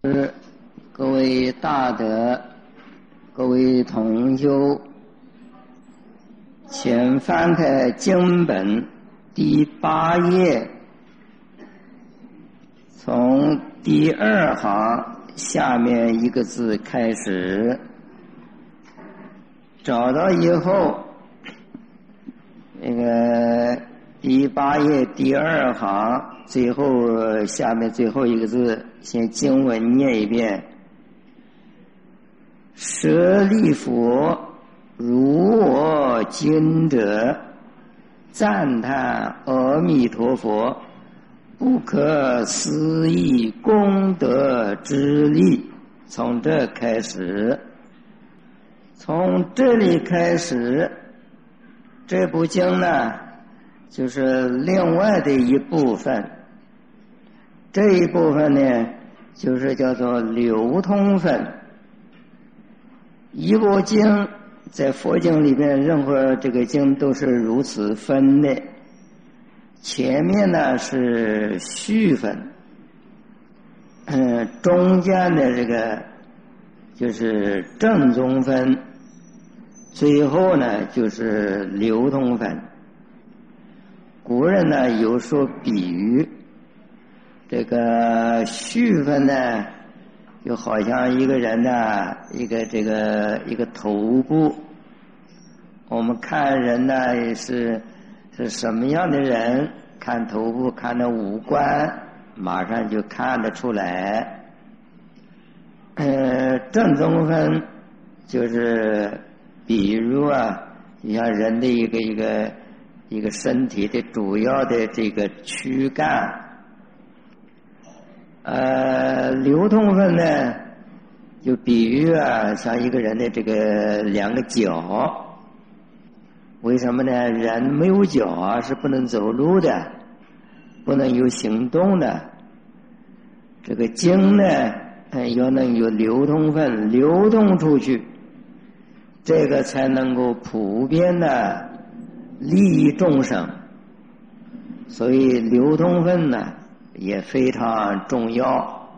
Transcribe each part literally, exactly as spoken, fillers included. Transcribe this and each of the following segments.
各位大德，各位同修，请翻开经本第八页，从第二行下面一个字开始，找到以后，那个第八页第二行最后下面最后一个字，先经文念一遍。舍利弗，如我今者，赞叹阿弥陀佛不可思议功德之力。从这开始，从这里开始，这部经呢就是另外的一部分，这一部分呢就是叫做流通分。一部经在佛经里面，任何这个经都是如此分的。前面呢是序分，嗯，中间的这个就是正宗分，最后呢就是流通分。古人呢有说比喻，这个序分呢就好像一个人呢，一个这个一个头部，我们看人呢是是什么样的人，看头部，看那五官，马上就看得出来。呃，正宗分就是比如啊，就像人的一个一个一个身体的主要的这个躯干。呃，流通分呢，就比喻啊，像一个人的这个两个脚。为什么呢？人没有脚啊，是不能走路的，不能有行动的。这个经呢，呃、要能有流通分，流动出去，这个才能够普遍的利益众生。所以流通分呢也非常重要。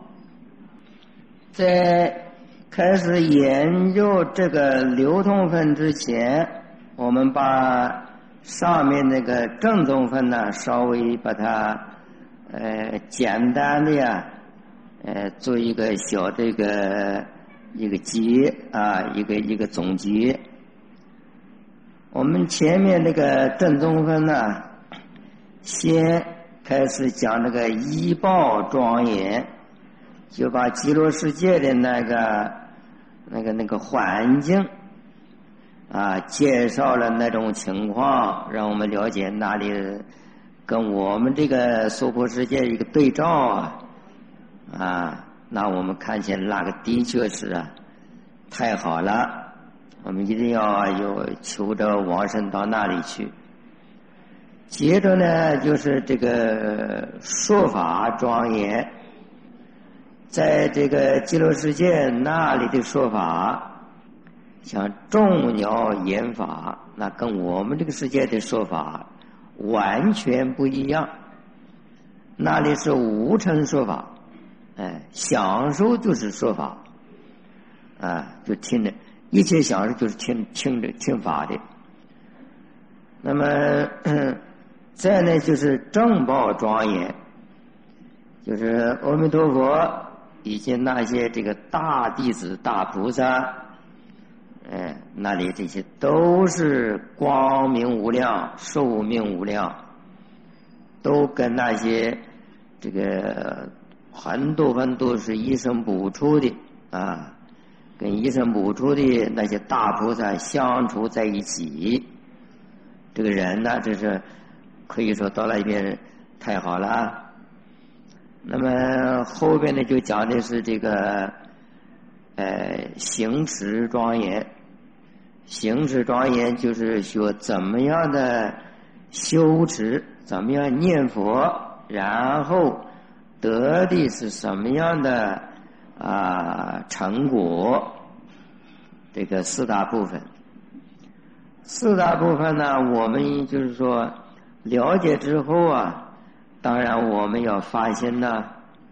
在开始研究这个流通分之前，我们把上面那个正宗分呢稍微把它呃简单的呀呃做一个小这个一个结啊，一个一个总结。我们前面那个正宗分呢，先开始讲那个依报庄严，就把极乐世界的那个那个那个环境啊，介绍了那种情况，让我们了解那里跟我们这个娑婆世界一个对照啊啊，那我们看见那个的确是啊太好了，我们一定要有求着往生到那里去。接着呢，就是这个说法庄严，在这个极乐世界那里的说法，像众鸟言法，那跟我们这个世界的说法完全不一样。那里是无尘说法，哎，享受就是说法，啊，就听着，一切享受就是听听着听法的。那么再呢就是正报庄严，就是阿弥陀佛以及那些这个大弟子大菩萨，哎，那里这些都是光明无量寿命无量，都跟那些这个很多很多是一生补出的啊，跟一生补出的那些大菩萨相处在一起。这个人呢，这是可以说到那边太好了。那么后边呢就讲的是这个呃行持庄严。行持庄严就是说怎么样的修持，怎么样念佛，然后得的是什么样的啊成果，这个四大部分。四大部分呢，我们就是说了解之后啊，当然我们要发心呢，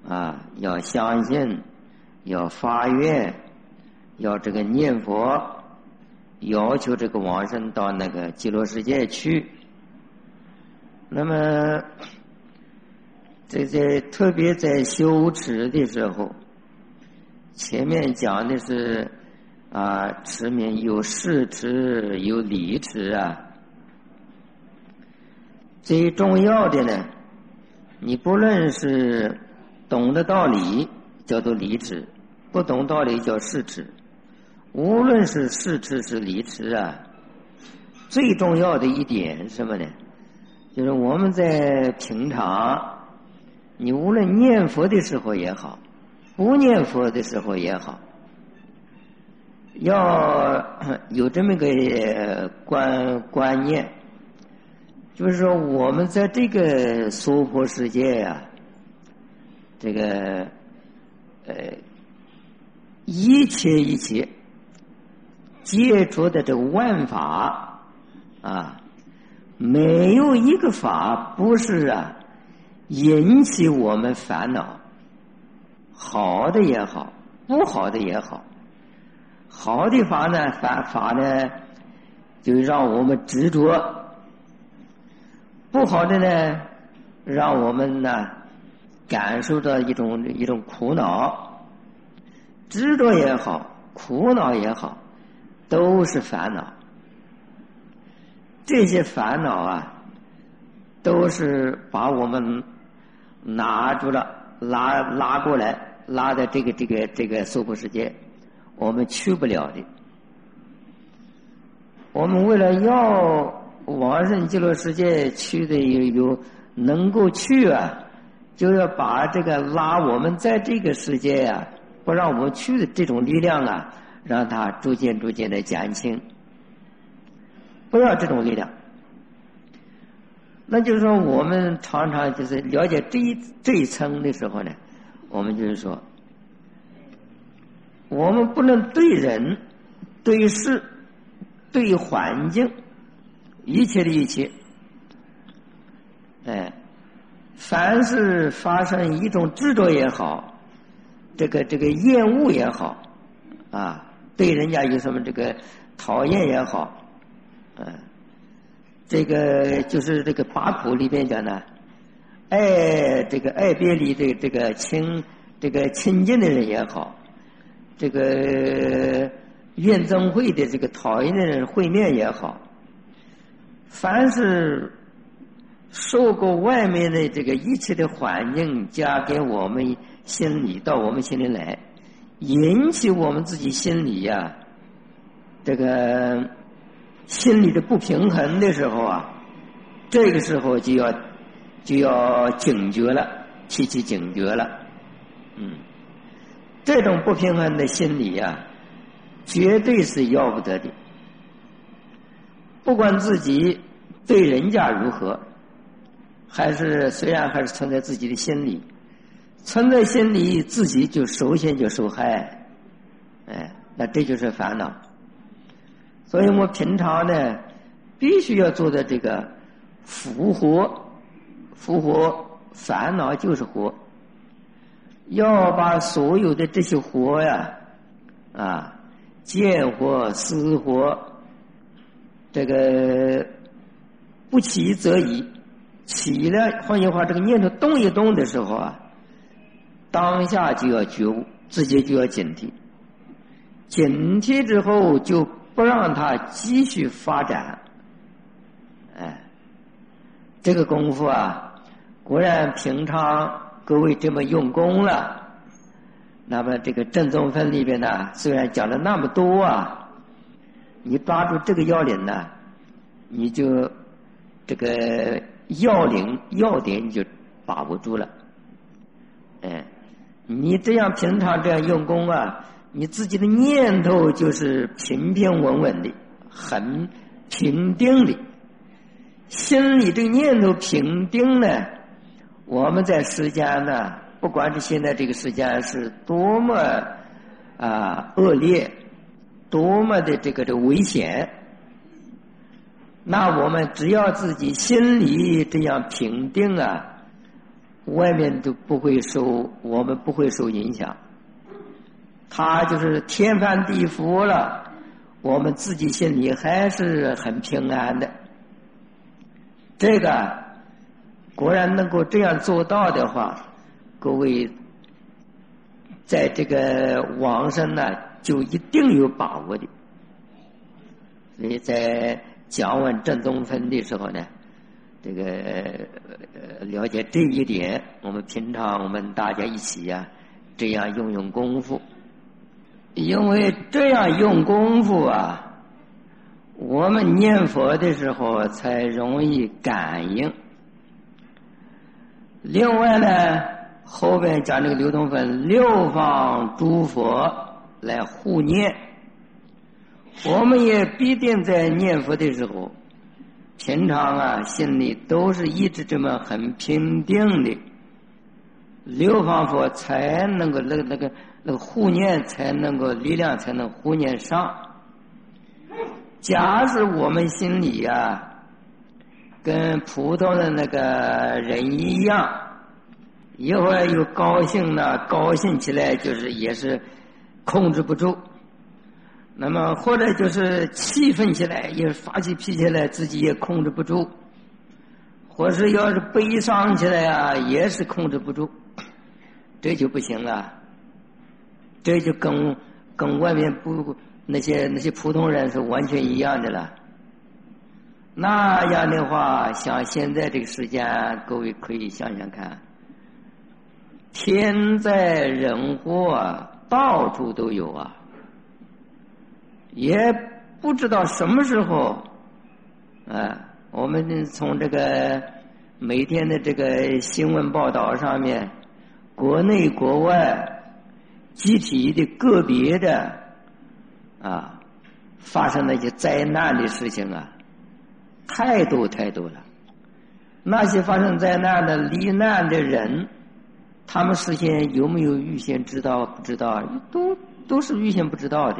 啊，要相信，要发愿，要这个念佛，要求这个往生到那个极乐世界去。那么这在特别在修持的时候，前面讲的是啊，持名有事持有理持啊。最重要的呢，你不论是懂得道理叫做理持，不懂道理叫事持。无论是事持是理持啊，最重要的一点是什么呢？就是我们在平常，你无论念佛的时候也好，不念佛的时候也好，要有这么个观观念，就是说我们在这个娑婆世界呀、啊，这个呃一切一切接触的这个万法啊，没有一个法不是啊引起我们烦恼，好的也好，不好的也好。好的法呢，法法呢就让我们执着，不好的呢让我们呢感受到一种一种苦恼。执着也好，苦恼也好，都是烦恼。这些烦恼啊，都是把我们拿住了，拉拉过来，拉在这个这个这个娑婆世界，我们去不了的。我们为了要往生极乐世界去的有有能够去啊，就要把这个拉我们在这个世界啊，不让我们去的这种力量啊，让它逐渐逐渐的减轻。不要这种力量，那就是说我们常常就是了解这一这一层的时候呢，我们就是说，我们不能对人、对事、对环境，一切的一切，哎，凡是发生一种执着也好，这个这个厌恶也好，啊，对人家有什么这个讨厌也好。嗯，这个就是这个八苦里边讲的，爱这个爱别离的这个亲这个亲近的人也好，这个怨憎会的这个讨厌的人会面也好，凡是受过外面的这个一切的环境加给我们心里到我们心里来，引起我们自己心里呀、啊，这个。心里的不平衡的时候啊，这个时候就要就要警觉了，提起警觉了。嗯，这种不平衡的心理啊，绝对是要不得的。不管自己对人家如何，还是虽然还是存在自己的心里，存在心里自己就首先就受害，哎，那这就是烦恼。所以我平常呢，必须要做的这个复活，复活烦恼就是活，要把所有的这些活呀，啊，见活、思活，这个不起则已，起了，换句话，这个念头动一动的时候啊，当下就要觉悟，自己就要警惕，警惕之后就不让它继续发展。哎，这个功夫啊，果然平常各位这么用功了，那么这个正宗分里边呢，虽然讲了那么多啊，你抓住这个要领呢，你就这个要领要点你就把握住了。哎，你这样平常这样用功啊，你自己的念头就是平平稳稳的，很平定的，心里这个念头平定呢，我们在世间呢，不管是现在这个世间是多么啊恶劣，多么的这个这个危险，那我们只要自己心里这样平定啊， 外面都不会受，我们不会受影响。他就是天翻地覆了，我们自己心里还是很平安的。这个果然能够这样做到的话，各位在这个往生呢就一定有把握的。所以在讲问正宗分的时候呢，这个呃了解这一点，我们平常我们大家一起呀、啊，这样用用功夫，因为这样用功夫啊，我们念佛的时候才容易感应。另外呢，后边讲这个流通分，六方诸佛来护念，我们也必定在念佛的时候，平常啊心里都是一直这么很平定的，六方佛才能够那个那个那个护念才能够力量才能护念上。假使我们心里啊跟普通的那个人一样，一会儿又高兴呢，高兴起来就是也是控制不住，那么或者就是气愤起来也发起脾气来自己也控制不住，或是要是悲伤起来啊也是控制不住，这就不行了，这就跟跟外面不那些那些普通人是完全一样的了。那样的话，像现在这个时间，各位可以想想看，天灾人祸啊，到处都有啊，也不知道什么时候啊，我们从这个每天的这个新闻报道上面，国内国外集体的个别的啊发生那些灾难的事情啊，太多太多了。那些发生灾难的罹难的人，他们事先有没有预先知道？不知道，都都是预先不知道的。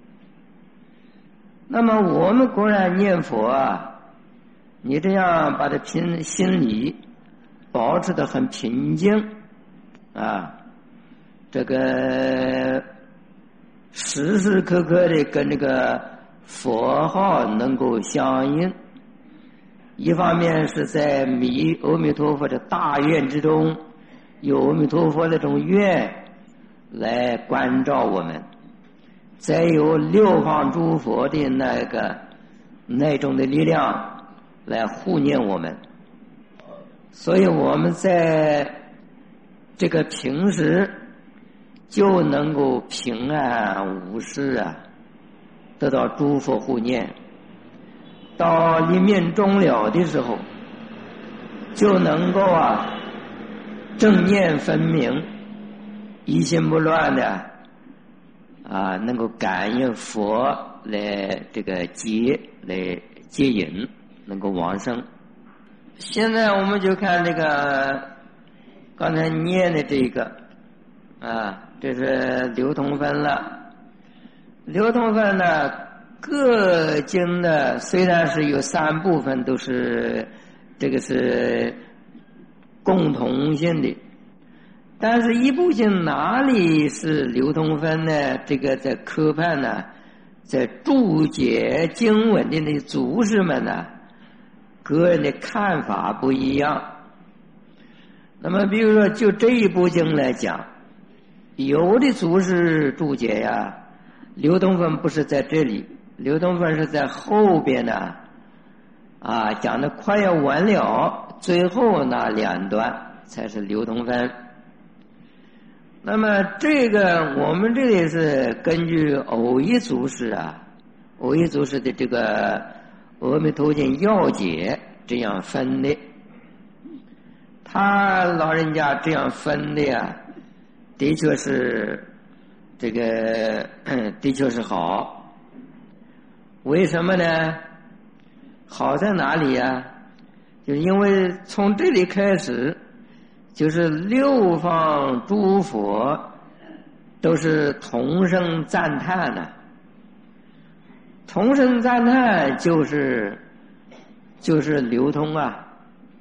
那么我们果然念佛啊，你这样把这平心里保持得很平静啊，这个时时刻刻的跟这个佛号能够相应，一方面是在弥阿弥陀佛的大愿之中，有阿弥陀佛的这种愿来关照我们，再有六方诸佛的那个那种的力量来护念我们，所以我们在这个平时就能够平安无事啊，得到诸佛护念。到临命终了的时候，就能够啊正念分明，一心不乱的啊，能够感应佛来这个接来接引，能够往生。现在我们就看这个刚才念的这个啊，这是流通分了。流通分呢，各经呢虽然是有三部分都是这个是共同性的，但是一部经哪里是流通分呢？这个在科判呢，在注解经文的那祖师们呢，个人的看法不一样。那么比如说就这一部经来讲，有的祖师注解呀，流通分不是在这里，流通分是在后边呢，啊，讲的快要完了，最后那两段才是流通分。那么这个我们这里是根据偶一祖师啊，偶一祖师的这个阿弥陀经要解这样分的，他老人家这样分的呀，的确是这个的确是好。为什么呢？好在哪里呀？就是因为从这里开始，就是六方诸佛都是同声赞叹的，同声赞叹就是就是流通啊。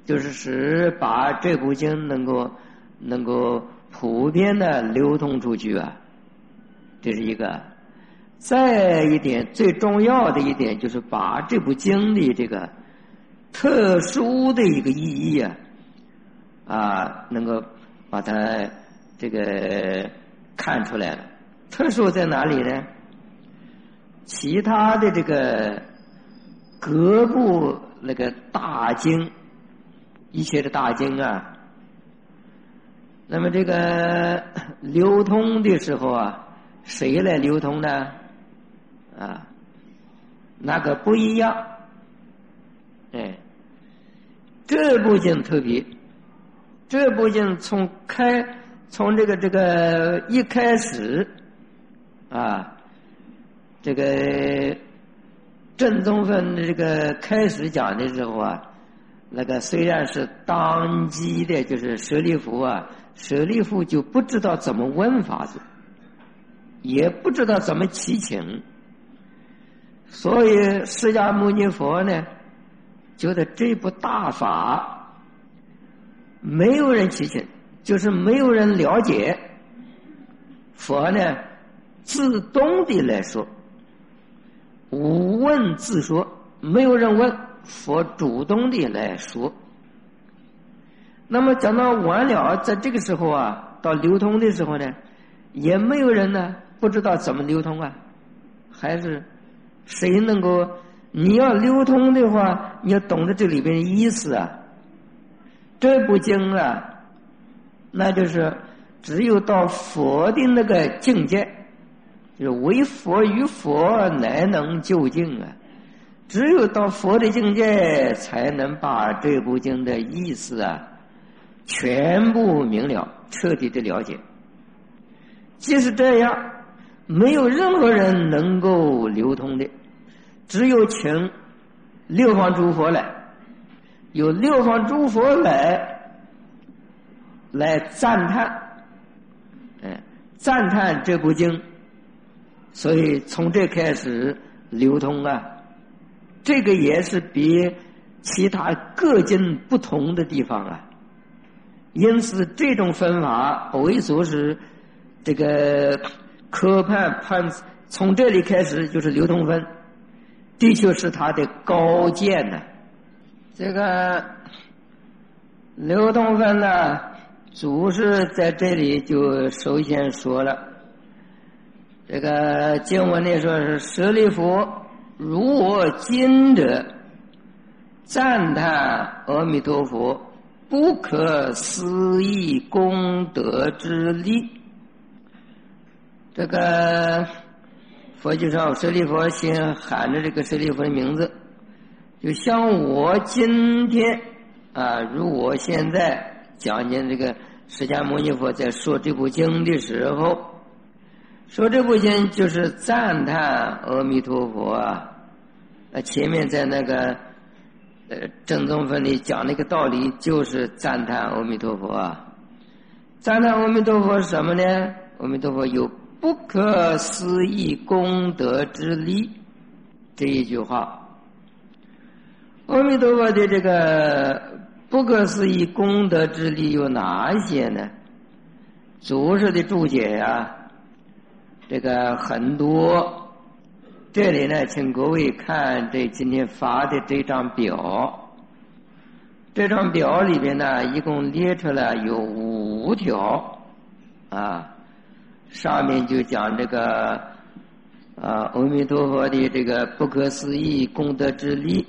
就是使把这部经能够能够普遍的流通出去啊，这是一个。再一点，最重要的一点就是把这部经的这个特殊的一个意义啊，啊，能够把它这个看出来了。特殊在哪里呢？其他的这个各部那个大经，一切的大经啊，那么这个流通的时候啊，谁来流通呢？啊，那个不一样。哎，这部经特别，这部经从开从这个这个一开始啊，这个正宗分这个开始讲的时候啊，那个虽然是当机的，就是舍利弗啊，舍利弗就不知道怎么问法子，也不知道怎么祈请，所以释迦牟尼佛呢，觉得这部大法没有人祈请，就是没有人了解，佛呢自动的来说，无问自说，没有人问，佛主动的来说。那么讲到完了，在这个时候啊，到流通的时候呢，也没有人呢不知道怎么流通啊，还是谁能够？你要流通的话，你要懂得这里边的意思啊。这部经啊，那就是只有到佛的那个境界，就是唯佛与佛乃能究竟啊。只有到佛的境界，才能把这部经的意思啊全部明了，彻底的了解。即使这样，没有任何人能够流通的，只有请六方诸佛来，有六方诸佛来来赞叹，哎，赞叹这部经，所以从这开始流通啊，这个也是比其他各经不同的地方啊。因此，这种分法为所是这个科判判，从这里开始就是流通分，的确是它的高见呢。这个流通分呢，祖师在这里就首先说了，这个经文里说是舍利弗，如我今者赞叹阿弥陀佛不可思议功德之力。这个佛经上舍利弗先喊着这个舍利弗的名字，就像我今天啊，如我现在讲解这个释迦牟尼佛在说这部经的时候，说这部经就是赞叹阿弥陀佛啊。那前面在那个呃正宗分里讲那个道理，就是赞叹阿弥陀佛啊。赞叹阿弥陀佛是什么呢？阿弥陀佛有不可思议功德之力，这一句话。阿弥陀佛的这个不可思议功德之力有哪些呢？祖师的注解啊，这个很多。这里呢，请各位看这今天发的这张表，这张表里边呢，一共列出了有五条啊。上面就讲这个啊，阿弥陀佛的这个不可思议功德之力。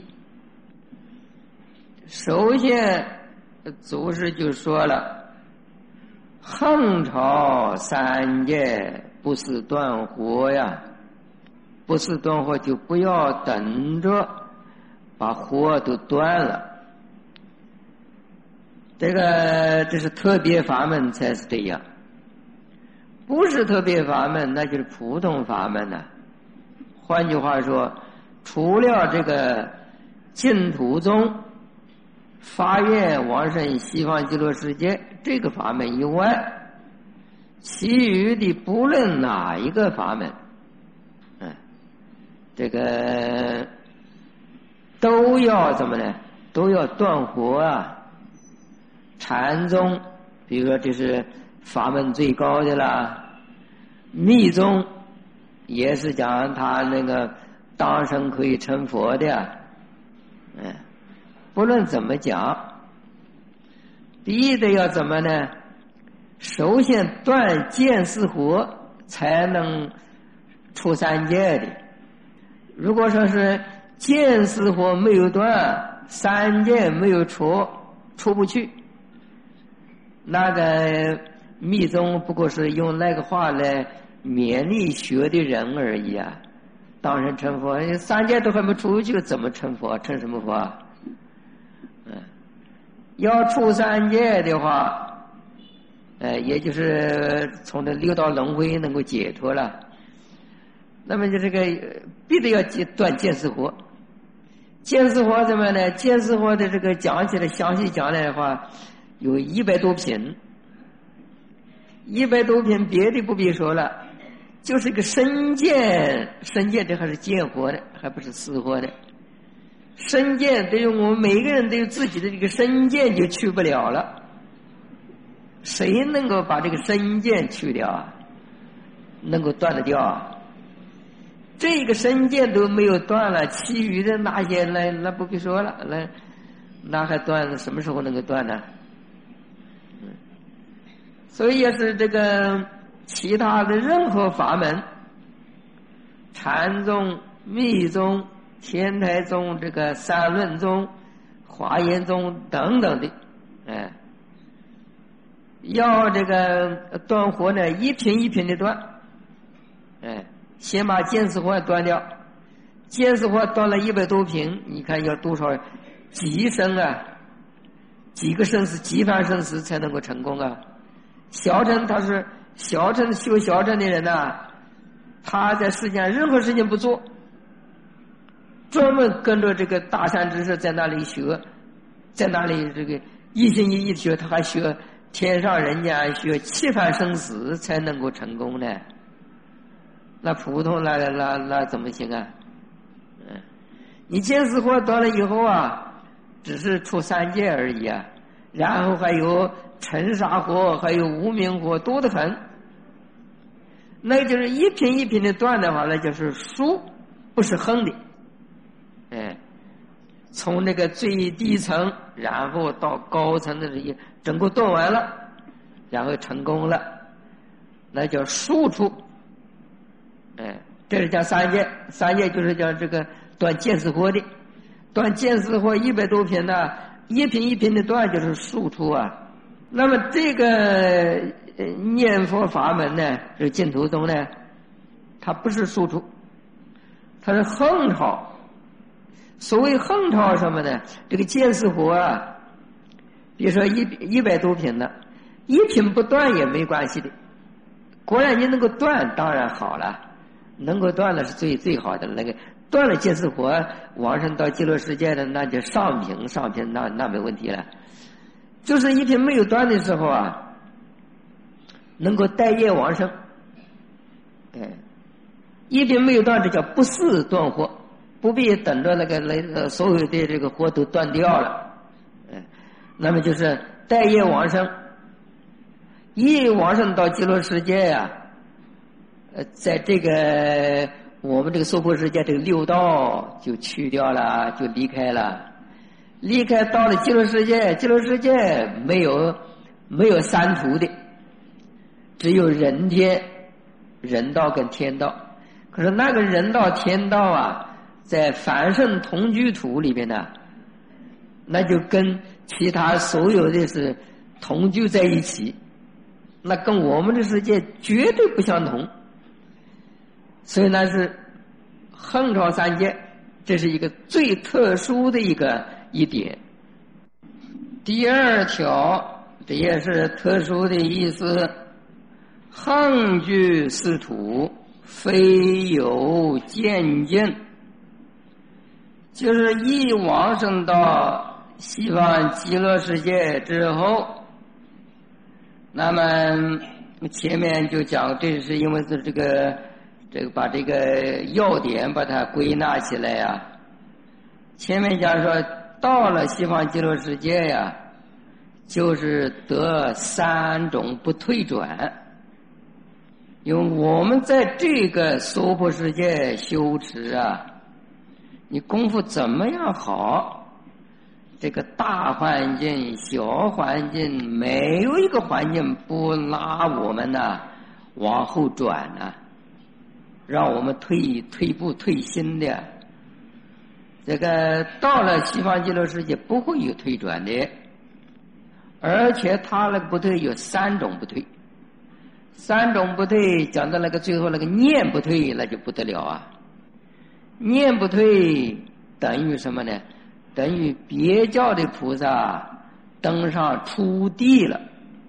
首先，祖师就说了，横朝三界不是断火呀，不是断火就不要等着把火都断了。这个这是特别法门才是这样。不是特别法门，那就是普通法门呢、啊。换句话说，除了这个净土宗发愿往生西方极乐世界这个法门以外，其余的不论哪一个法门，嗯，这个都要怎么呢？都要断火啊， 禅宗，比如说这是法门最高的啦，密宗也是讲他那个当生可以成佛的。嗯，不论怎么讲，第一的要怎么呢？首先断见思惑，才能出三界的。如果说是见思惑没有断，三界没有出，出不去，那个密宗不过是用那个话来勉励学的人而已啊。当然成佛，三界都还没出去，怎么成佛？成什么佛啊？嗯，要出三界的话，呃，也就是从这六道轮回能够解脱了。那么就这个必须要断见思惑。见思惑怎么呢？见思惑的这个讲起来，详细讲来的话，有一百多品，一百多品，别的不必说了。就是一个身见，身见这还是见惑的，还不是思惑的。身见对于我们每个人都有自己的这个身见就去不了了。谁能够把这个身见去掉啊？能够断得掉啊？这个身见都没有断了，其余的那些那那不必说了，那那还断？什么时候能够断呢？嗯，所以也是这个。其他的任何法门，禅宗、密宗、天台宗、这个三论宗、华严宗等等的，哎，要这个断惑呢，一品一品的断，哎，先把见思惑断掉，见思惑断了一百多品，你看要多少几生啊？几个生死，几番生死才能够成功啊？小乘他是。小乘修小乘的人呐、啊，他在世间任何事情不做，专门跟着这个大善知识在那里学，在那里这个一心一意学，他还学天上人间，学七番生死才能够成功呢。那普通那那那怎么行啊？嗯，你见思惑断了以后啊，只是出三界而已啊，然后还有尘沙惑，还有无明惑，多得很。那就是一品一品的断的话，那就是竖，不是横的。哎，从那个最低层，然后到高层的这些，整个断完了，然后成功了，那叫竖出。哎，这是讲三界，三界就是讲这个断见思惑的，断见思惑一百多品呢，一品一品的断就是竖出啊。那么这个念佛法门呢，是净土宗呢，它不是竖出，它是横超。所谓横超什么呢？这个见思惑啊，比如说一一百多品的，一品不断也没关系的。果然你能够断，当然好了，能够断了是最最好的。那个断了见思惑，往上到极乐世界的，那就上品上品，那那没问题了。就是一品没有断的时候啊，能够带业往生。哎，一品没有断，这叫不似断惑，不必等着那个那个所有的这个惑都断掉了。哎，那么就是带业往生，一往生到极乐世界呀、啊，呃，在这个我们这个娑婆世界这个六道就去掉了，就离开了。离开到了极乐世界，极乐世界没有没有三途的，只有人天、人道跟天道。可是那个人道、天道啊，在凡圣同居土里边呢，那就跟其他所有的是同居在一起，那跟我们的世界绝对不相同。所以那是横超三界，这是一个最特殊的一个一点。第二条，这也是特殊的意思，横居四土，非有见尽，就是一往生到西方极乐世界之后，那么前面就讲，这是因为是这个这个把这个要点把它归纳起来呀、啊。前面讲说到了西方极乐世界呀， 就是得三种不退转。因为我们在这个娑婆世界修持啊，你功夫怎么样好，这个大环境小环境没有一个环境不拉我们呢、啊、往后转呢、啊，让我们退退步退心的。这个到了西方极乐世界不会有退转的，而且他那个不退有三种不退，三种不退讲到那个最后那个念不退，那就不得了啊！念不退等于什么呢？等于别教的菩萨登上初地了，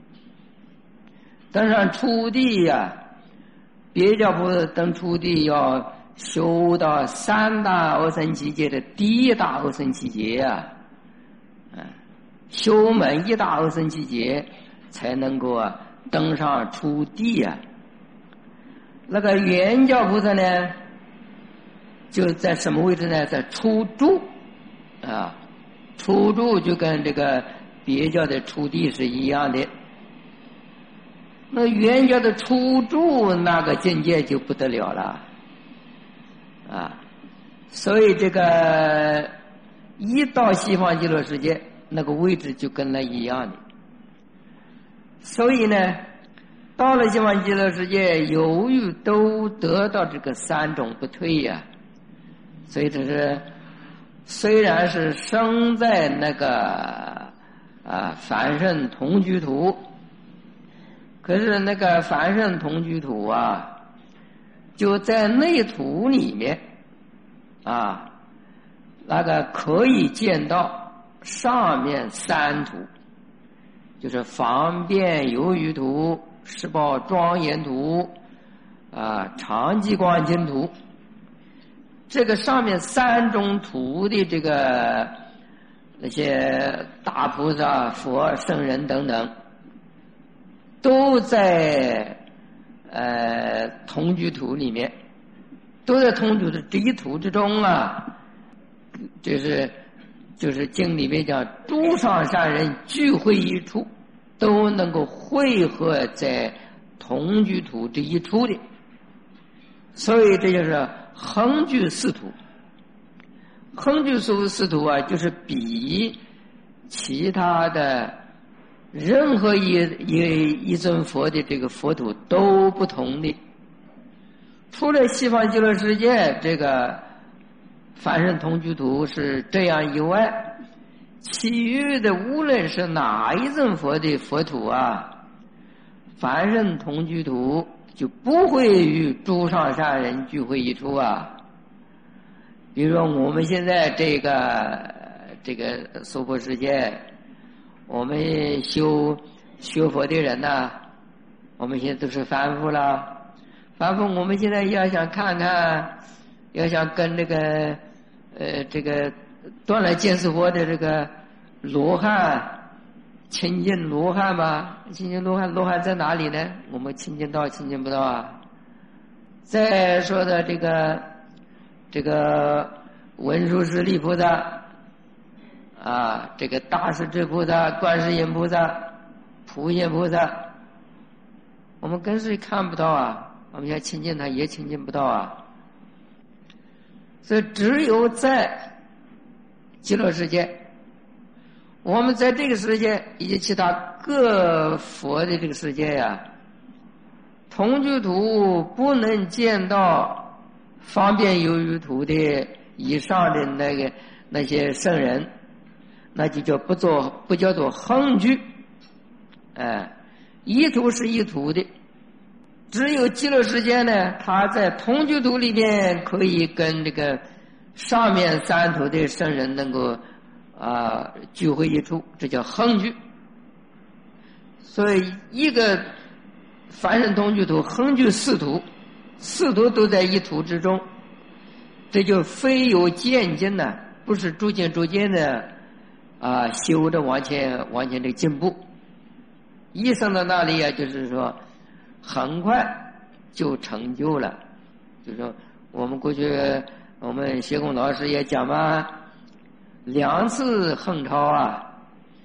登上初地呀、啊，别教菩萨登初地要修到三大阿僧祇劫的第一大阿僧祇劫呀、啊，嗯，修满一大阿僧祇劫才能够啊登上初地啊。那个圆教菩萨呢，就在什么位置呢？在初住啊，初住就跟这个别教的初地是一样的。那圆教的初住那个境界就不得了了啊！所以这个一到西方极乐世界，那个位置就跟那一样的。所以呢，到了西方极乐世界，由于都得到这个三种不退呀、啊，所以这是虽然是生在那个啊凡圣同居土，可是那个凡圣同居土啊，就在内土里面啊，那个可以见到上面三土，就是方便有余土、十宝庄严土啊、常寂光净土。这个上面三种土的这个那些大菩萨、佛、圣人等等，都在呃同居土里面，都在同居的这一土之中啊。就是就是经里面讲，诸上善人聚会一处，都能够汇合在同居土这一处的。所以这就是恒居四土。恒居四土啊，就是比其他的任何一一一尊佛的这个佛土都不同的。除了西方极乐世界这个凡圣同居土是这样以外，其余的无论是哪一尊佛的佛土啊，凡圣同居土就不会与诸上善人聚会一处啊。比如说我们现在这个这个娑婆世界，我们修修佛的人呢、啊，我们现在都是凡夫了。凡夫我们现在要想看看，要想跟这个呃这个断了见思佛的这个罗汉亲近罗汉吧，亲近罗汉，罗汉在哪里呢？我们亲近到亲近不到啊。再说的这个这个文殊师利菩萨啊，这个大势至菩萨、观世音菩萨、普贤菩萨，我们跟谁看不到啊？我们要亲近他也亲近不到啊。所以只有在极乐世界，我们在这个世界以及其他各佛的这个世界呀、啊，同居土不能见到方便有余土的以上的那个那些圣人，那就叫不做不叫做恒居。哎，一土是一土的，只有极乐世界呢，它在同居土里面可以跟这个上面三土的圣人能够啊聚会一处，这叫恒居。所以一个凡圣同居土恒居四土，四土都在一土之中，这就非有渐进呢，不是逐渐逐渐的啊修着往前往前的进步。一生到那里啊，就是说很快就成就了。就是说我们过去我们学空老师也讲嘛，两次横超啊，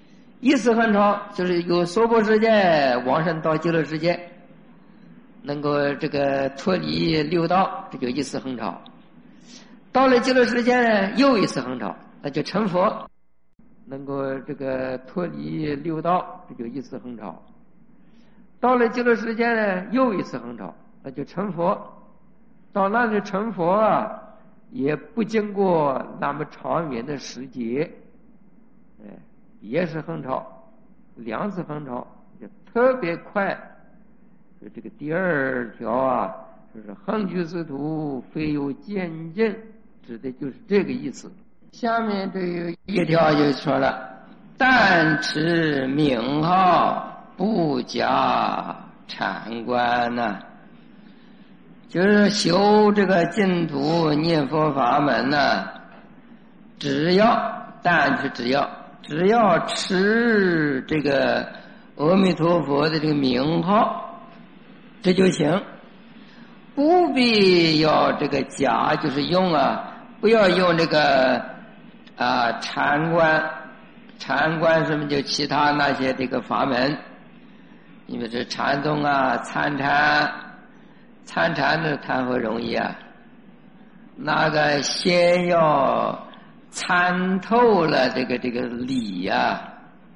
意识很长，就是有娑婆世界往生到极乐世界，能够这个脱离六道，这就意识很长。到了极乐世界呢，又意识很长，那就成佛，能够这个脱离六道，这就意识很长。到了极乐世界呢，又意识很长，那就成佛。到那里成佛啊，也不经过那么长远的时节，哎，也是很长，两次很长，就特别快。就这个第二条啊，就是横居斯途，非有渐进，指的就是这个意思。下面这有一条就说了，但持名号，不加禅观呢、啊。就是修这个净土念佛法门呢、啊，只要但是只要只要持这个阿弥陀佛的这个名号，这就行，不必要这个假，就是用啊，不要用这个啊禅观，禅观什么就其他那些这个法门，因为是禅宗啊、参禅。参禅的谈何容易啊？那个先要参透了这个这个理呀、啊，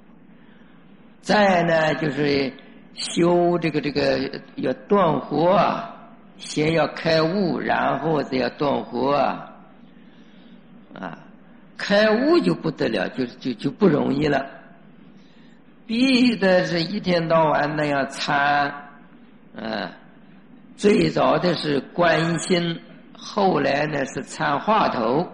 再呢就是修这个这个要断惑啊，先要开悟，然后再要断惑啊，啊，开悟就不得了，就就就不容易了，必的是一天到晚那样参，嗯、啊。最早的是观心，后来呢是参话头。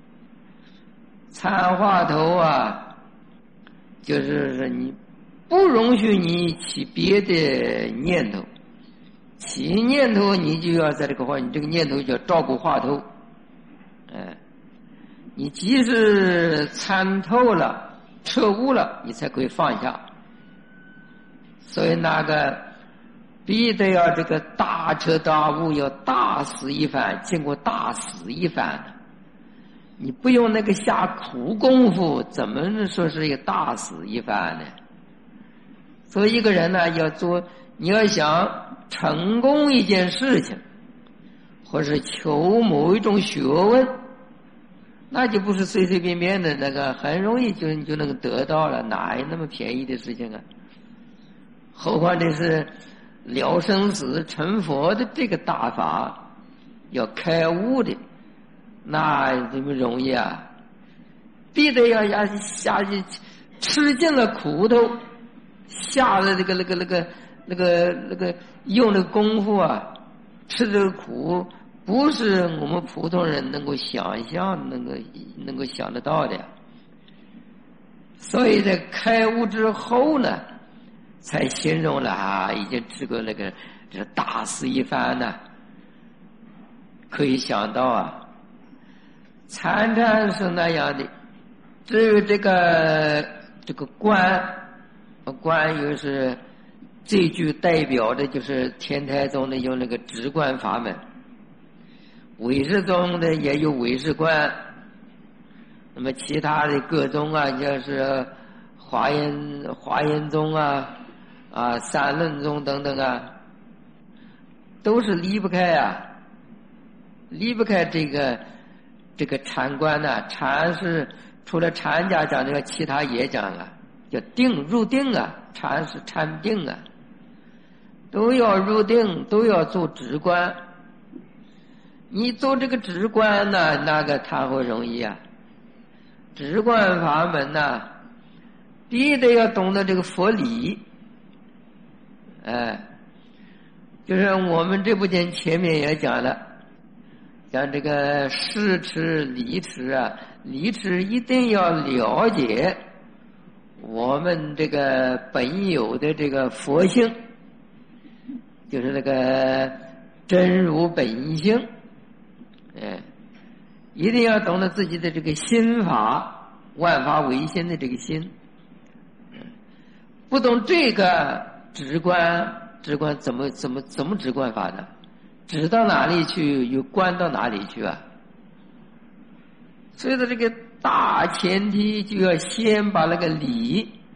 参话头啊，就是说你不容许你起别的念头，起念头你就要在这个话，你这个念头就要照顾话头。哎，你即使参透了、彻悟了，你才可以放下。所以那个。必得要这个大彻大悟，要大死一番，经过大死一番。你不用那个下苦功夫，怎么说是一个大死一番呢？所以一个人呢，要做，你要想成功一件事情，或是求某一种学问，那就不是随随便便的那个，很容易就你就能够得到了，哪有那么便宜的事情啊？何况这是了生死成佛的这个大法，要开悟的，那怎么容易啊？必得要下下去吃尽了苦头，下了这个那个那个那个那个用的功夫啊，吃这个苦，不是我们普通人能够想象、能够能够想得到的。所以在开悟之后呢，才形容了啊，已经吃过那个这大死一番呢。可以想到啊，参禅是那样的，只有这个这个观，观又是最具代表的，就是天台宗的用那个直观法门，唯识宗的也有唯识观，那么其他的各宗啊，就是华严华严宗啊。啊，三论宗等等啊，都是离不开啊，离不开这个这个禅观呐、啊。禅是除了禅家讲这个，其他也讲啊，叫定入定啊，禅是禅定啊，都要入定，都要做直观。你做这个直观呢，那个谈何容易啊？直观法门呐、啊，必得要懂得这个佛理。哎，就是我们这部经前面也讲了，讲这个事持理持啊，理持一定要了解我们这个本有的这个佛性，就是那个真如本性，哎，一定要懂得自己的这个心法，万法唯心的这个心，不懂这个。直观，直观怎么怎么怎么直观法呢？指到哪里去，又观到哪里去啊？所以说这个大前提就要先把那个理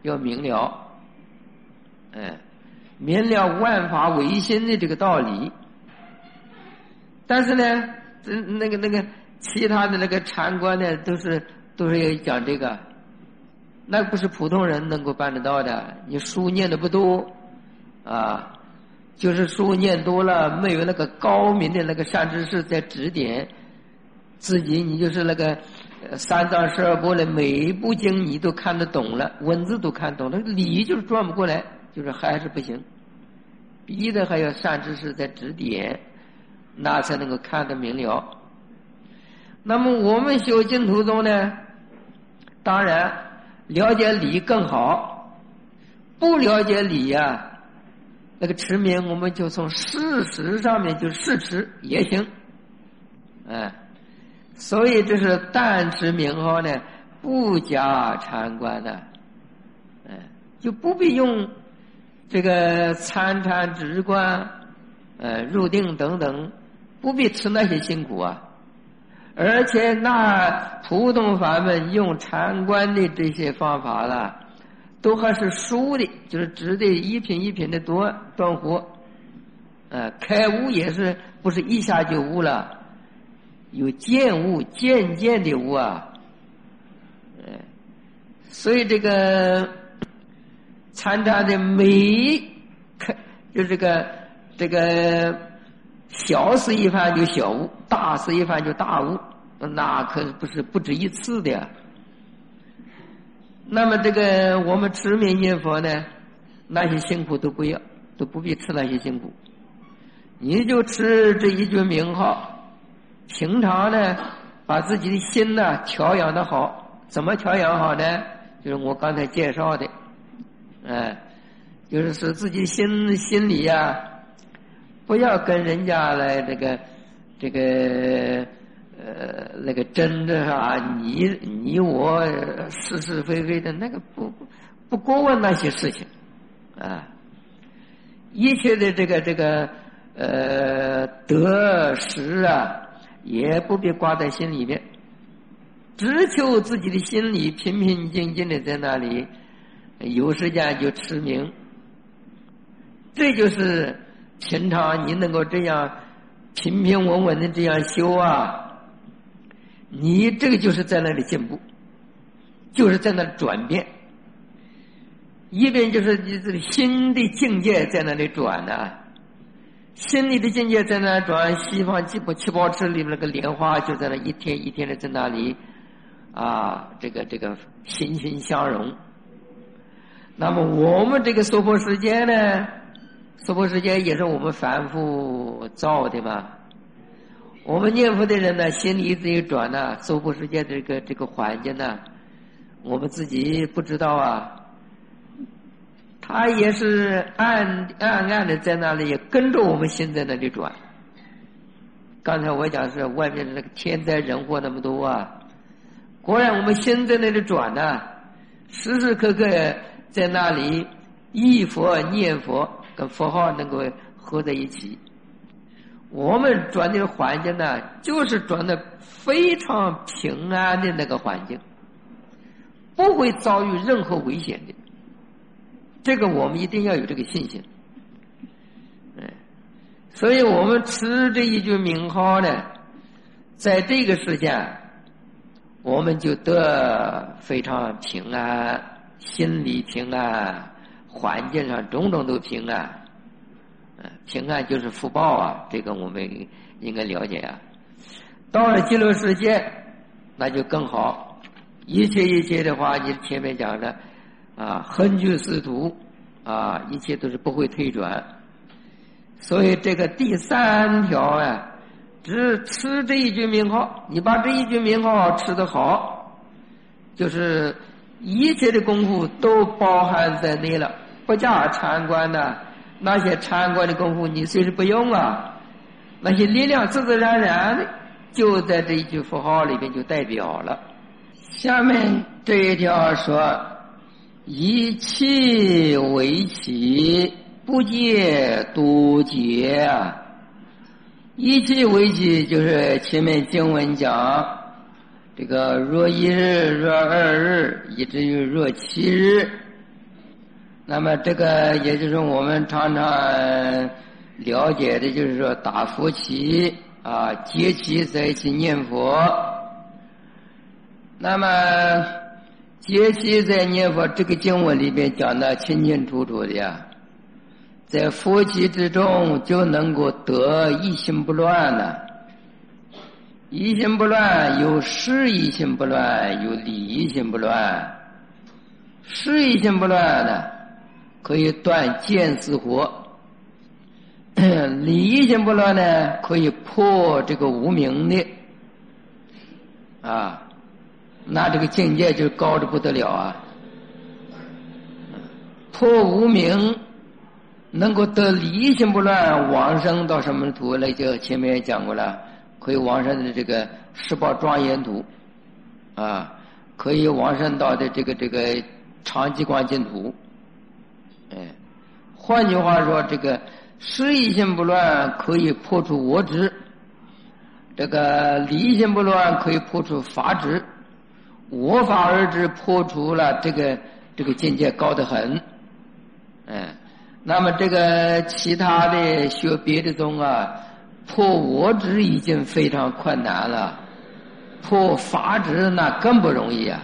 要明了，哎，明了万法唯心的这个道理。但是呢，这那个那个其他的那个禅观呢，都是都是要讲这个，那不是普通人能够办得到的。你书念的不多啊，就是书念多了，没有那个高明的那个善知识在指点自己，你就是那个三藏十二部的每一部经你都看得懂了，文字都看懂了，理就是转不过来，就是还是不行，逼的还要善知识在指点，那才能够看得明了。那么我们修净土宗呢，当然了解理更好，不了解理呀、啊，那个持名我们就从事实上面就试持也行，哎，所以这是但持名号呢，不加禅观的，哎，就不必用这个参禅止观、呃入定等等，不必吃那些辛苦啊。而且那普通法门用禅观的这些方法了，都还是熟的，就是指的一品一品的多断活，呃，开悟也是不是一下就悟了，有渐悟渐渐的悟啊，呃，所以这个参禅的每开就这个这个小事一番就小悟，大事一番就大悟，那可不是不止一次的呀。那么这个我们持名念佛呢，那些辛苦都不要，都不必吃那些辛苦，你就吃这一句名号，平常呢把自己的心呢调养的好。怎么调养好呢？就是我刚才介绍的，哎，就是使自己心心里呀、啊，不要跟人家来这个这个呃那个争着啊，你你我是是非非的那个不不过问那些事情啊，一切的这个这个呃得失啊，也不必挂在心里面，只求自己的心里平平静静的在那里，有时间就持名，这就是平常你能够这样平平稳稳的这样修啊，你这个就是在那里进步，就是在那里转变，一边就是你这里心的境界在那里转呢、啊，心里的境界在那里转，西方七宝七宝池里面那个莲花就在那一天一天的在那里啊，这个这个心心相融。那么我们这个娑婆世界呢，娑婆世界也是我们凡夫造的嘛。我们念佛的人呢，心里一直一转呢，娑婆世界这个这个环境呢，我们自己不知道啊，他也是暗暗暗的在那里，也跟着我们心在那里转。刚才我讲是外面的那个天灾人祸那么多啊，果然我们心在那里转呢、啊，时时刻刻在那里忆佛念佛，跟佛号能够合在一起。我们转的环境呢，就是转的非常平安的那个环境，不会遭遇任何危险的。这个我们一定要有这个信心。嗯，所以我们持这一句名号呢，在这个世界我们就得非常平安，心里平安，环境上种种都平安。平安就是福报啊，这个我们应该了解啊。到了极乐世界那就更好，一切一切的话，你前面讲的啊，恒居四土啊，一切都是不会退转。所以这个第三条啊，只持这一句名号，你把这一句名号持得好，就是一切的功夫都包含在内了，不加禅观的那些禅观的功夫你随时不用啊，那些力量自自然然的就在这一句符号里边就代表了。下面这一条说，一气为起，不借多劫啊。一气为起就是前面经文讲这个若一日若二日以至于若七日那么这个也就是我们常常了解的，就是说打佛七啊，结七在一起念佛。那么结七在念佛，这个经文里面讲的清清楚楚的呀，在佛七之中就能够得一心不乱了。一心不乱，有事一心不乱，有理一心不乱。事一心不乱呢，可以断见思惑；理一心不乱呢，可以破这个无明的啊。那这个境界就高的不得了啊！破无明，能够得理心不乱，往生到什么土？那就前面也讲过了，可以往生的这个十宝庄严土啊，可以往生到的这个这个长寂光净土。哎，换句话说，这个事一心不乱可以破除我执，这个理心不乱可以破除法执。我法而知破除了，这个这个境界高得很。嗯，那么这个其他的学别的宗啊，破我执已经非常困难了，破法执那更不容易啊。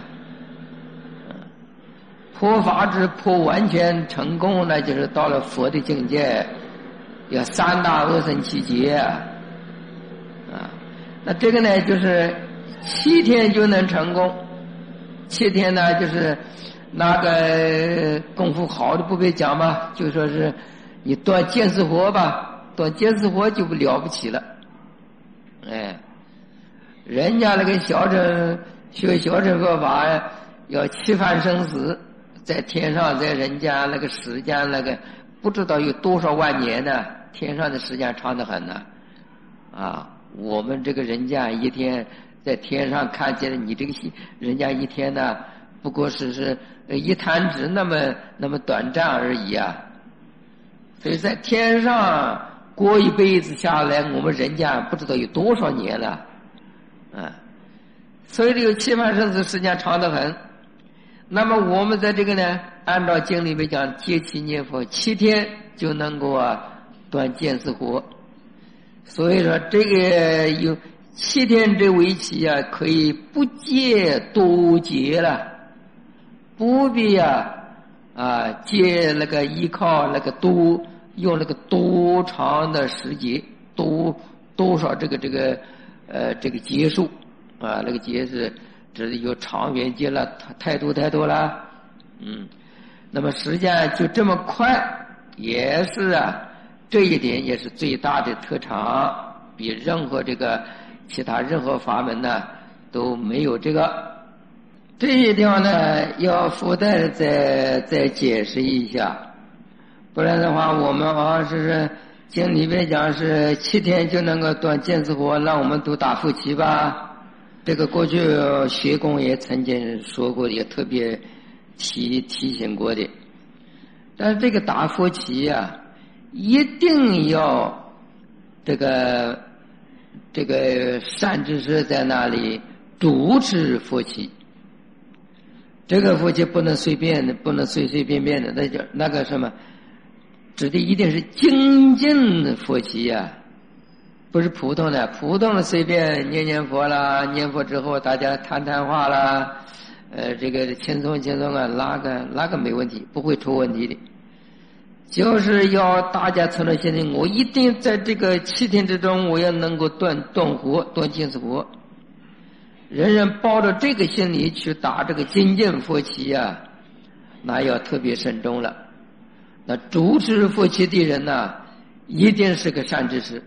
破法执破完全成功，那就是到了佛的境界，要三大阿僧祇劫啊。啊，那这个呢，就是七天就能成功。七天呢，就是那个功夫好的不必讲吧，就说是你断见思惑吧，断见思惑就不了不起了。哎，人家那个小乘学小乘佛法要七番生死，在天上在人间那个时间那个不知道有多少万年呢，天上的时间长得很呢。啊，我们这个人间一天在天上看见了你这个人家一天呢，不过是是一弹指那么那么短暂而已啊。所以在天上过一辈子下来，我们人家不知道有多少年了，啊，所以这个七番生死时间长得很。那么我们在这个呢，按照经里面讲，戒七念佛七天就能够啊断见思惑。所以说这个有七天这为期啊，可以不戒多戒了，不必啊啊戒那个依靠那个多用那个多长的时节，多多少这个这个呃这个节数啊，那个节是指的有长远节了，太多太多了，嗯，那么时间就这么快，也是啊，这一点也是最大的特长，比任何这个其他任何法门呢都没有这个。这一条呢要附带再再解释一下，不然的话我们好像是经里面讲是七天就能够断见思惑，让我们读大佛七吧。这个过去学公也曾经说过，也特别提提醒过的。但是这个打佛七啊，一定要这个这个善知识在那里主持佛七。这个佛七不能随便的，不能随随便便的，那就那个什么，指的一定是精进的佛七呀、啊。不是普通的，普通的随便念念佛啦，念佛之后大家谈谈话啦，呃，这个轻松轻松啊，那个那个没问题，不会出问题的。就是要大家存着心灵，我一定在这个七天之中，我要能够断断惑，断见思惑。人人抱着这个心理去打这个精进佛七呀、啊，那要特别慎重了。那主持佛七的人呢、啊，一定是个善知识。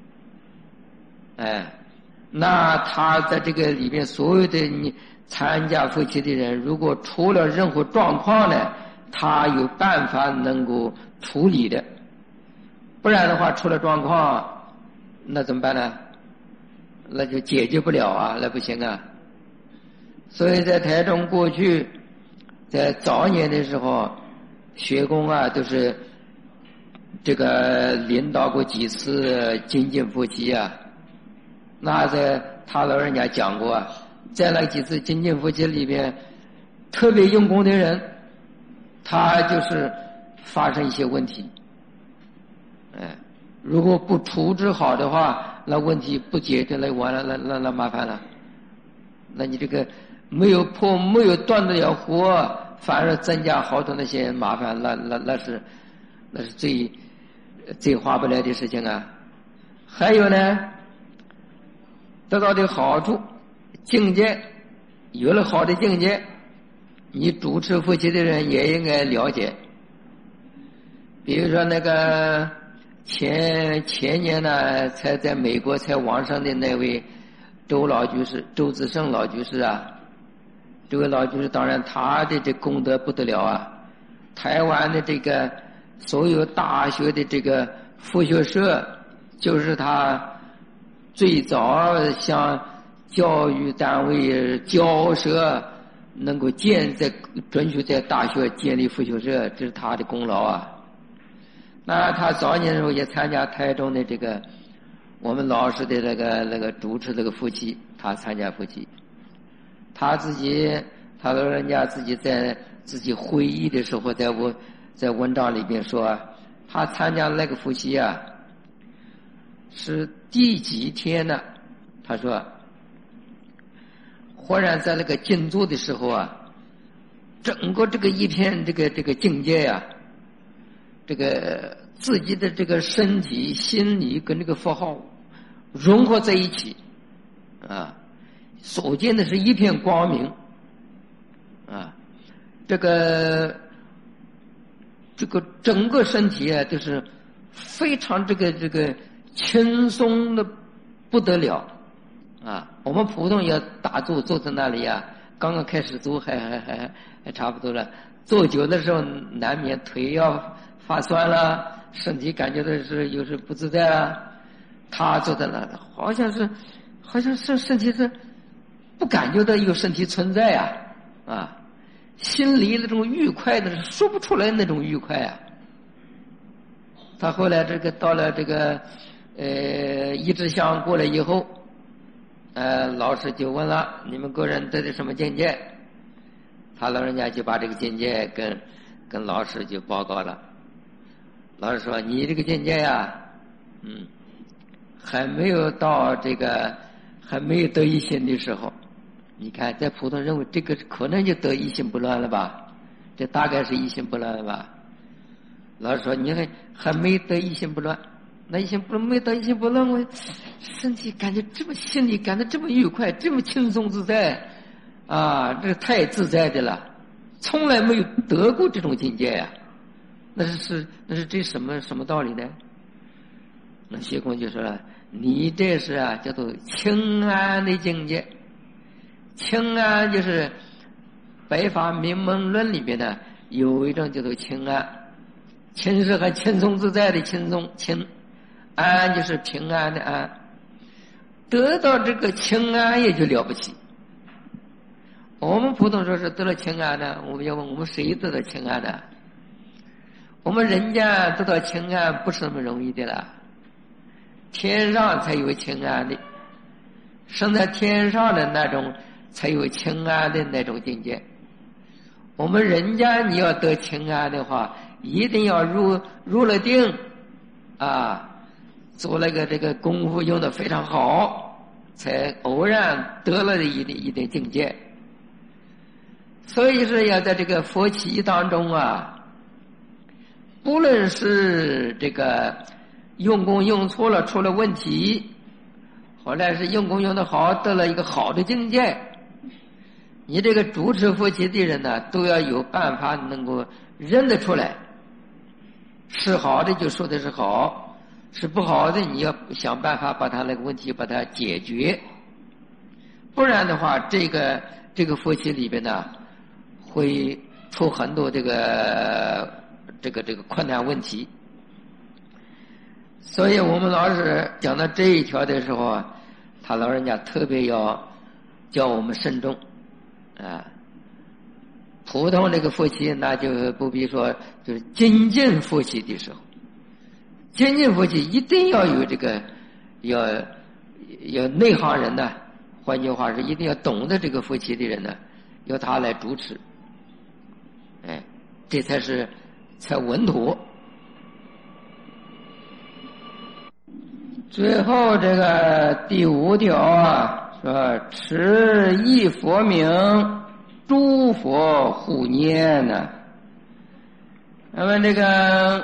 哎，那他在这个里面所有的你参加佛七的人，如果出了任何状况呢，他有办法能够处理的，不然的话出了状况，那怎么办呢？那就解决不了啊，那不行啊。所以在台中过去，在早年的时候，学工啊都是这个领导过几次精进佛七啊。那在他老人家讲过啊，在那几次精进佛七里边，特别用功的人，他就是发生一些问题。哎，如果不处置好的话，那问题不解决了，完了，那那那麻烦了。那你这个没有破，没有断得了火，反而增加好多那些麻烦，那那那是那是最最划不来的事情啊。还有呢，得到的好处，境界有了好的境界，你主持夫妻的人也应该了解。比如说那个前前年呢，才在美国才往生的那位周老居士，周子胜老居士啊，这位老居士当然他的这功德不得了啊。台湾的这个所有大学的这个副学社，就是他最早向教育单位交涉，能够建在准许在大学建立副学社，这是他的功劳啊。那他早年的时候也参加台中的这个我们老师的那个那个主持这个夫妻，他参加夫妻，他自己他老人家自己在自己回忆的时候，在我在文章里边说，他参加那个夫妻啊，是第几天呢？他说，忽然在那个静坐的时候啊，整个这个一片这个这个境界呀、啊。这个自己的这个身体、心理跟这个佛号融合在一起，啊，所见的是一片光明，啊，这个这个整个身体啊，就是非常这个这个轻松的不得了，啊，我们普通要打坐坐在那里啊，刚刚开始坐还还还还差不多了，坐久的时候难免腿要发酸了，身体感觉到是有时不自在了。他坐在那，好像是，好像是身体是不感觉到有身体存在呀、啊，啊，心里那种愉快的说不出来那种愉快啊。他后来这个到了这个呃一支香过来以后，呃老师就问了，你们个人得的什么境界？他老人家就把这个境界跟跟老师就报告了。老师说：“你这个境界呀，嗯，还没有到这个还没有得一心的时候。你看，在普通认为这个可能就得一心不乱了吧？这大概是一心不乱了吧？”老师说：“你还还没得一心不乱，那一心不没得一心不乱，我身体感觉这么，心里感觉这么愉快，这么轻松自在啊，这太自在的了，从来没有得过这种境界呀、啊。”那是那是这什么什么道理呢？那学公就说了，你这是啊叫做清安的境界。清安就是白法明门论里边呢有一种叫做清安，清是很轻松自在的轻松清，安就是平安的安。得到这个清安也就了不起。我们普通说是得了清安呢，我们要问我们谁得到清安的？我们人家得到清安不是那么容易的了，天上才有清安的，生在天上的那种才有清安的那种境界。我们人家你要得清安的话，一定要入入了定啊，做那个这个功夫用的非常好，才偶然得了的一点一点境界。所以是要在这个佛起当中啊，不论是这个用功用错了出了问题，后来是用功用得好得了一个好的境界，你这个主持夫妻的人呢，都要有办法能够认得出来，是好的就说的是好，是不好的你要想办法把他那个问题把它解决，不然的话这个这个夫妻里边呢会出很多这个这个这个困难问题。所以我们老师讲到这一条的时候啊，他老人家特别要叫我们慎重啊。普通这个夫妻那就不必说，就是精进夫妻的时候，精进夫妻一定要有这个要要内行人呢，换句话是一定要懂得这个夫妻的人呢，由他来主持，哎，这才是才稳妥。最后这个第五条啊，说持一佛名，诸佛护念呢。那么这个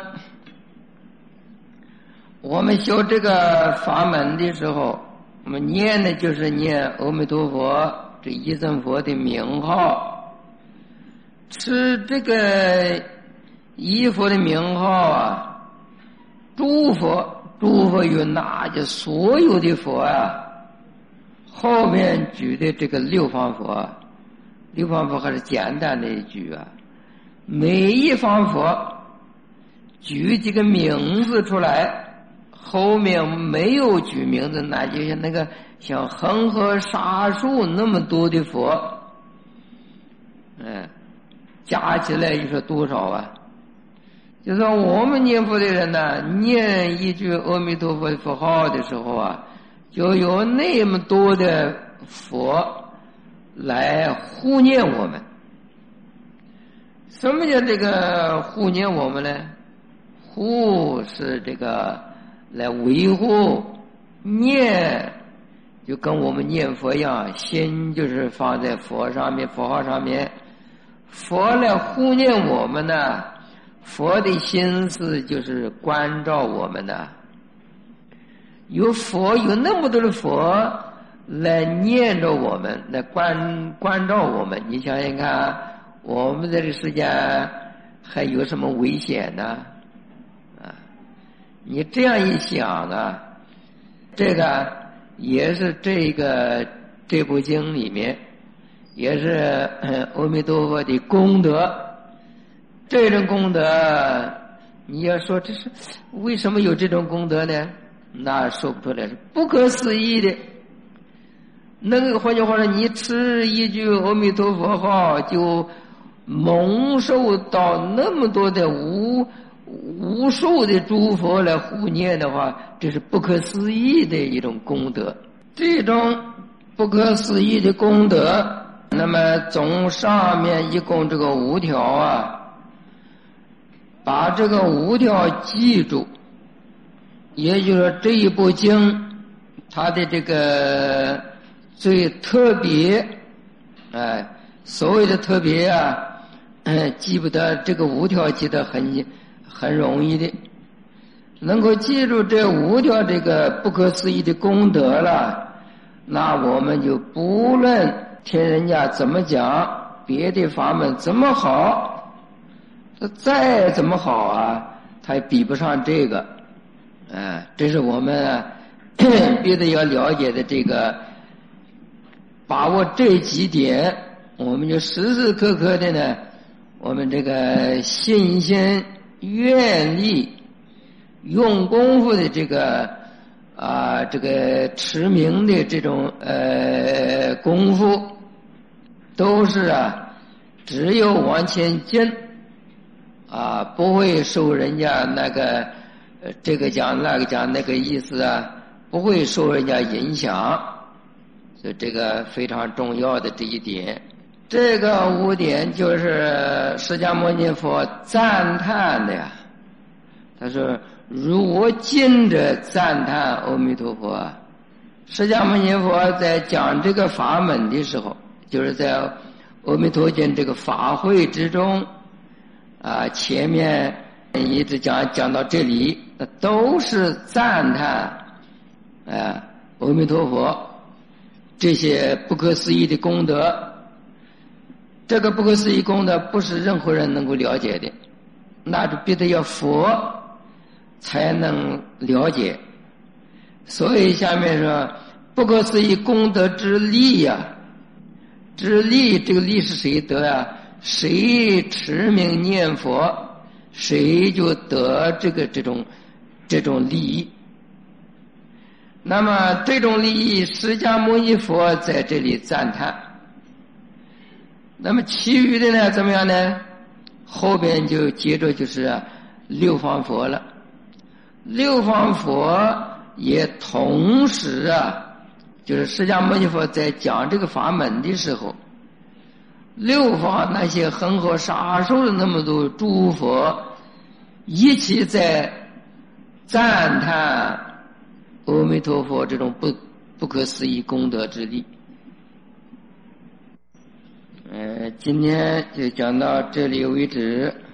我们修这个法门的时候，我们念的就是念阿弥陀佛这一真佛的名号，持这个一佛的名号啊，诸佛。诸佛有哪就所有的佛啊，后面举的这个六方佛，六方佛还是简单的一句啊，每一方佛举几个名字出来，后面没有举名字，那就像那个像恒河沙数那么多的佛，嗯，加起来你说多少啊？就说我们念佛的人呢，念一句阿弥陀佛佛号的时候啊，就有那么多的佛来护念我们。什么叫这个护念我们呢？护是这个来维护，念就跟我们念佛一样，心就是放在佛上面，佛号上面，佛来护念我们呢。佛的心思就是关照我们的，有佛有那么多的佛来念着我们，来关关照我们。你想想看，我们这个世界还有什么危险呢？啊，你这样一想啊，这个也是这个这部经里面，也是阿弥陀佛的功德。这种功德，你要说这是为什么有这种功德呢？那说不出来，是不可思议的。那个换句话说，你持一句阿弥陀佛号，就蒙受到那么多的无无数的诸佛来护念的话，这是不可思议的一种功德。这种不可思议的功德，那么总上面一共这个五条啊。把这个五条记住，也就是说这一部经它的这个最特别，哎，所谓的特别啊，嗯，记不得这个五条记得很很容易的，能够记住这五条这个不可思议的功德了，那我们就不论听人家怎么讲，别的法门怎么好。再怎么好啊，他也比不上这个，啊，这是我们啊必须要了解的这个，把握这几点，我们就时时刻刻的呢，我们这个信心、愿力、用功夫的这个啊，这个持名的这种呃功夫，都是啊，只有往前进。啊，不会受人家那个，呃，这个讲那个讲那个意思啊，不会受人家影响，所以这个非常重要的这一点。这个五点就是释迦牟尼佛赞叹的呀，他说：“如今者赞叹阿弥陀佛。”释迦牟尼佛在讲这个法门的时候，就是在阿弥陀经这个法会之中。啊，前面一直讲讲到这里，都是赞叹啊阿弥陀佛这些不可思议的功德。这个不可思议功德不是任何人能够了解的，那就必须要佛才能了解。所以下面说不可思议功德之利呀、啊，之利，这个利是谁得啊？谁持名念佛，谁就得这个这种这种利益。那么这种利益，释迦牟尼佛在这里赞叹。那么其余的呢，怎么样呢？后边就接着就是六方佛了。六方佛也同时啊，就是释迦牟尼佛在讲这个法门的时候。六方那些恒河沙数的那么多诸佛一起在赞叹阿弥陀佛这种不不可思议功德之力。呃，今天就讲到这里为止。